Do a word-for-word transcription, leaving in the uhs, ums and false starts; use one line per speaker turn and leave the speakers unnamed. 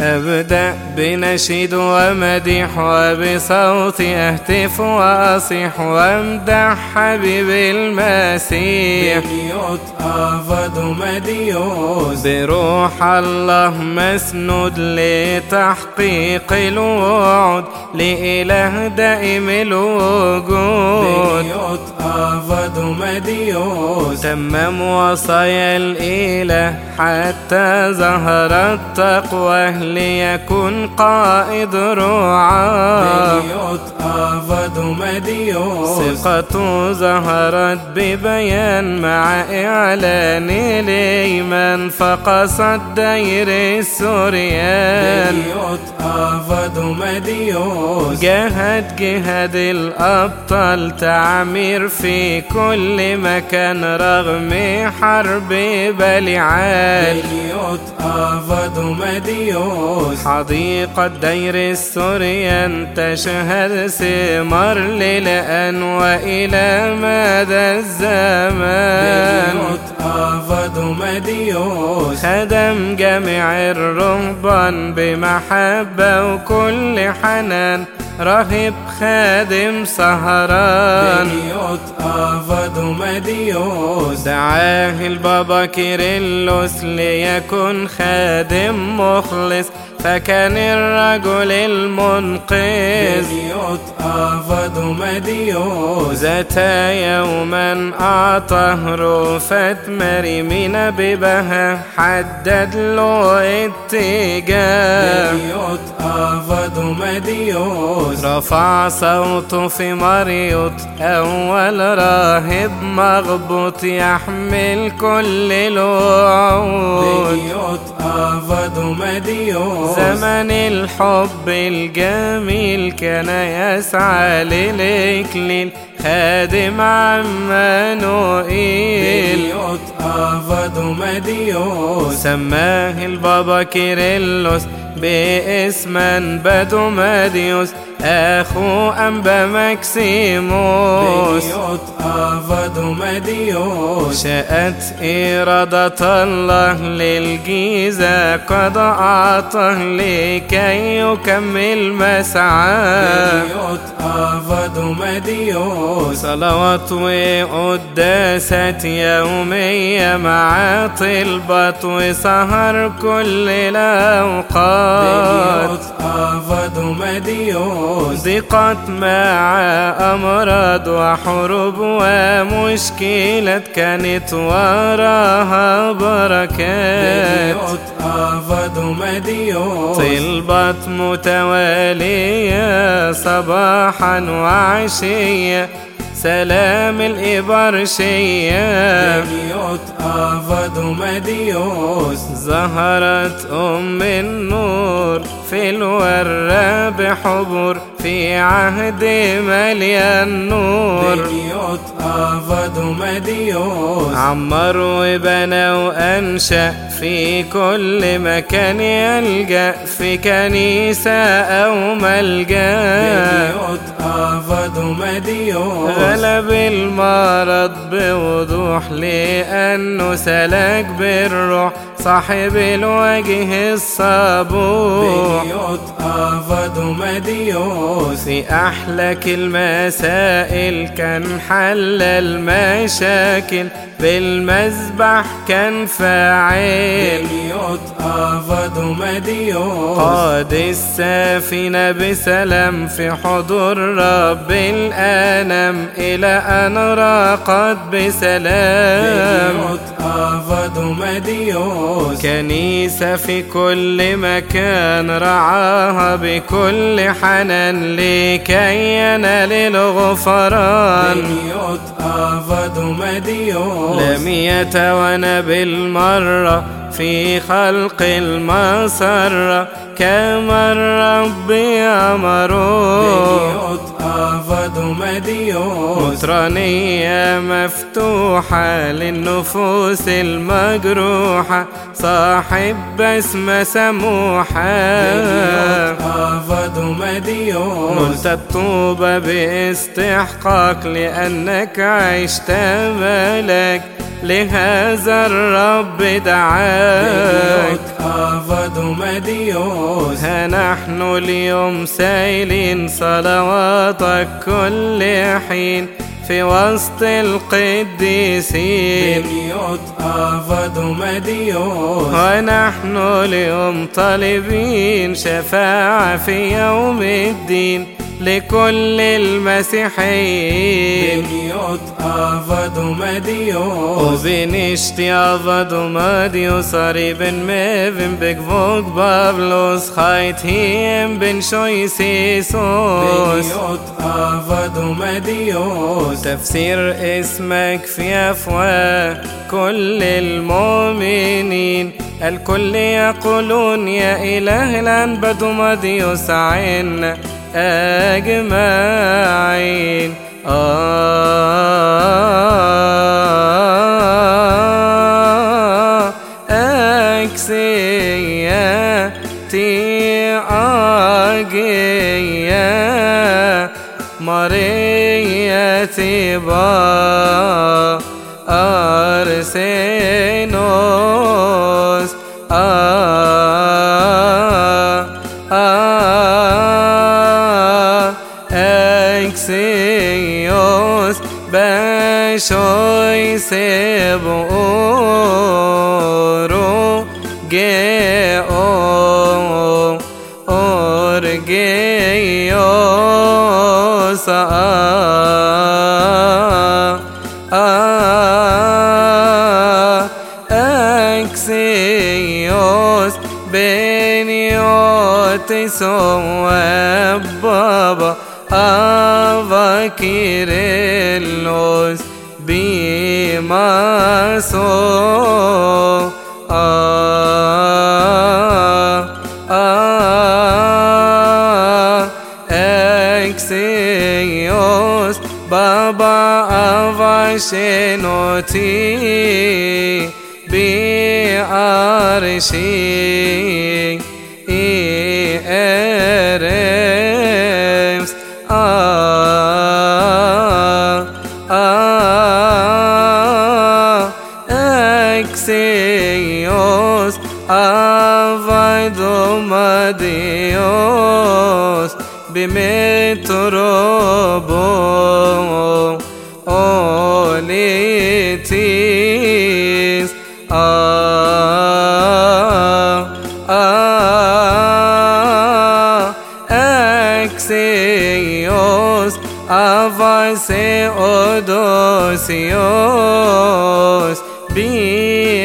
أبدأ بنشيد ومديح وبصوتي أهتف وأصيح وامدح حبيب المسيح
بنيوت أفض مديوس
بروح الله مسنود لتحقيق الوعد لإله دائم الوجود.
بنيوت أفض مديوس
تمم وصايا الإله حتى ظهر التقوى ليكن قائد رعاة.
بنيوت أفض مديوس
ثقته ظهرت ببيان مع إعلان الإيمان فقصت دير السوريان.
بنيوت أفض مديوس
جاهد جهاد الأبطال تعمير في كل مكان رغم حرب بلعال.
بنيوت أفض مديوس
حديقة دير السوريان تشهد ثمار للآن وإلى مدى الزمان.
بنيوت أفض مديوس
خدم جميع الرهبان بمحبة وكل حنان راهب خادم سهران.
بنيوت أفض مديوس
دعاه البابا كيرلس ليكن خادم مخلص فكان الرجل المنقذ.
بنيوت أفض مديوس
ذات يوما أعطاه رفات مريمين ببها حدد له اتجاه.
بنيوت أفض مديوس
رفع صوته في مريوط أول راهب مغبوط يحمل كل الوعود.
بنيوت أفض مديوس
زمن الحب الجميل كان يسعى للإكليل خادم عمانوئيل.
بنيوت أفض مديوس
سماه البابا كيرلس باسما بدوماديوس أخو أنبا مكسيموس.
بنيوت أفض مديوس
شاءت إرادة الله للجيزة قد أعطاه لكي يكمل مسعاه.
بنيوت أفض مديوس
صلوات وقداسات يومية مع طلبات وسهر كل الأوقات.
بنيوت أفض مديوس
ضيقات مع أمراض وحروب ومشكلات كانت وراها بركات.
بنيوت أفض مديوس
طلبات متوالية صباحا وعشية سلام الإبرشية.
بنيوت أفض مديوس
ظهرت أم النور في الورى بحبور في عهد مليان نور.
بنيوت أفض مديوس
عمر وبنى وأنشأ في كل مكان يلجأ في كنيسة أو ملجأ.
بنيوت أفض مديوس
غلب المرض بوضوح لأنه سلك بالروح صاحب الوجه الصبوح.
بنيوت أفض مديوس
في أحلك المسائل كان حل المشاكل بالمذبح كان فاعل.
بنيوت أفض مديوس
قاد السفينة بسلام في حضور رب الأنام إلى أن راقت بسلام.
بنيوت أفض مديوس
كنيسة في كل مكان رعاها بكل حنان لكي ينال الغفران.
بنيوت أفض مديوس
لم يتوانى بالمرة في خلق المسرة كما الرب أمره.
بنيوت أفض مديوس
مطرانية مفتوحة للنفوس المجروحة صاحب بسمة سموحة.
بنيوت أفض مديوس
نلت الطوبة باستحقاق لأنك عشت ملك لهذا الرب دعاك
أفض مديوس.
ها نحن اليوم سائلين صلواتك كل حين في وسط القديسين
بنيوت أفض مديوس.
ونحن اليوم طالبين شفاعة في يوم الدين لكل المسيحيين.
بنيوت أفض مديوس.
وبنشتي أفض مديوس قريبا مبن بكفوك بابلوس خايتهم بن شويسيسوس.
بنيوت أفض مديوس.
تفسير اسمك في أفواه كل المؤمنين الكل يقولون يا إله الأنبد مديوس عنا أجمعين. آه أكسياتي أجيا مريتي با أرسينوس. آه آه أكسيوس بشوي سيبورو جيو أورجيوس. آه آه أكسيوس بنيوتي سواب بابا أفا كيرلس بيماسو. آه آه أكسيوس بابا أفا شنوتي بأرشي إيرمس. آه آه أكسيوس أفايدو مديوس بمتروبو أوليتيس. آه آه أكسيوس أفاسي أودوسيوس بي